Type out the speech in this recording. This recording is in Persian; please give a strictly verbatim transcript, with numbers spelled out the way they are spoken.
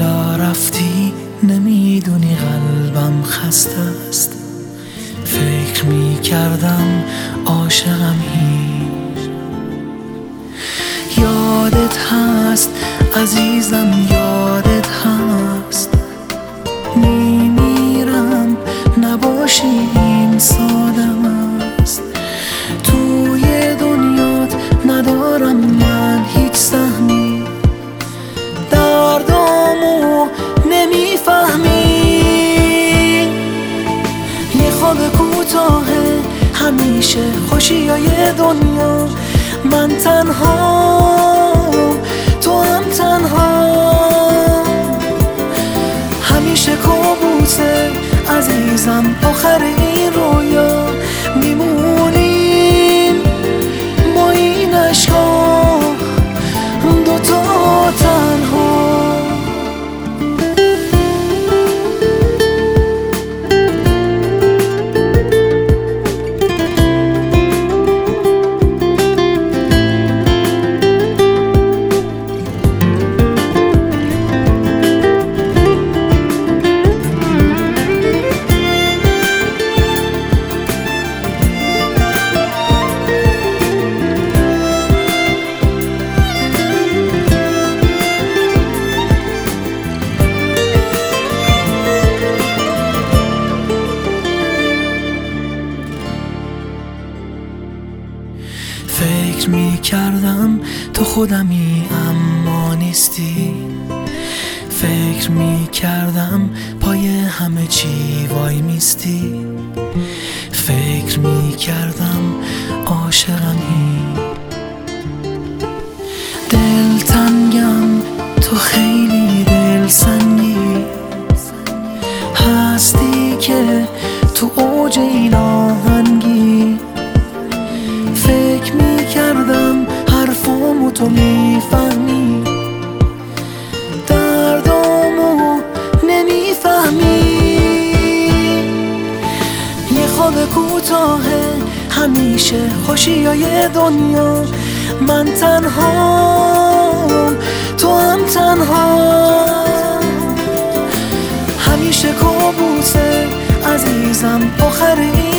حالا رفتی نمیدونی قلبم خسته است. فکر میکردم عاشقمی. یادت هست عزیزم، یادت هست میمیرم نباشی این سادم است. توی دنیات ندارم من هیچ سهمی، دردامو نمیفهمی. یه خواب کوتاهه همیشه خوشیای دنیا، من تنها تو هم تنها. همیشه کابوسه عزیزم آخر این رویا، میمونیم با این عشقا دوتا تنها. فکر میکردم تو خودمی اما نیستی. فکر میکردم پای همه چی وای میستی. فکر میکردم عاشقمی. دلتنگم تو خیلی دلسنگی هستی که تو اوج این آهنگی. فکر میکردم حرفامو تو میفهمی، دردامو نمیفهمی. یه خواب کوتاهه همیشه خوشیای دنیا، من تنها تو هم تنها. همیشه کابوسه عزیزم آخر